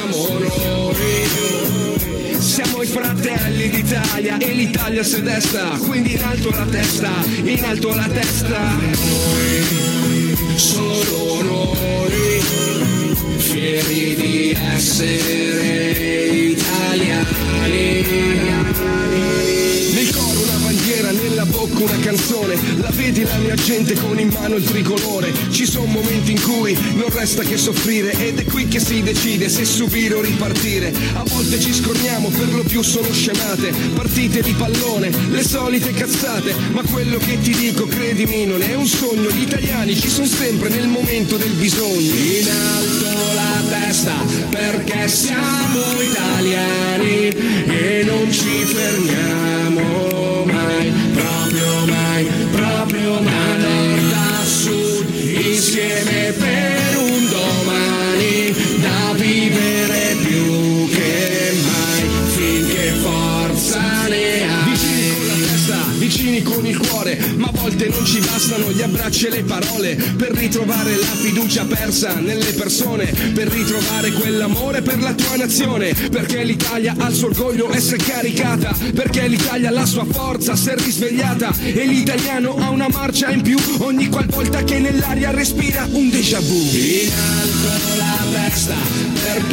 siamo noi. Siamo i fratelli d'Italia e l'Italia si desta, quindi in alto la testa, in alto la testa. Noi, solo noi, fieri di essere italiani. Nel coro una bandiera, nella bocca una canzone, la vedi la mia gente con in mano il tricolore. Ci sono momenti in cui non resta che soffrire ed è qui che si decide se subire o ripartire. A volte ci scorniamo, per lo più sono scemate, partite di pallone, le solite cazzate, ma quello che ti dico credimi non è un sogno. Gli italiani ci sono sempre nel momento del bisogno. In alto la testa perché siamo italiani e non ci fermiamo mai, proprio mai, da nord a sud, insieme per un domani da vivere più che mai, finché forza ne hai. Vicini con la testa, vicini con il cuore, ma a volte non ci bastano gli abbracci e le parole per ritrovare la fiducia persa nelle persone, per ritrovare quell'amore per la tua nazione, perché l'Italia ha il suo orgoglio e si è caricata, perché l'Italia ha la sua forza, si è risvegliata e l'italiano ha una marcia in più ogni qualvolta che nell'aria respira un déjà vu. In alto la testa perché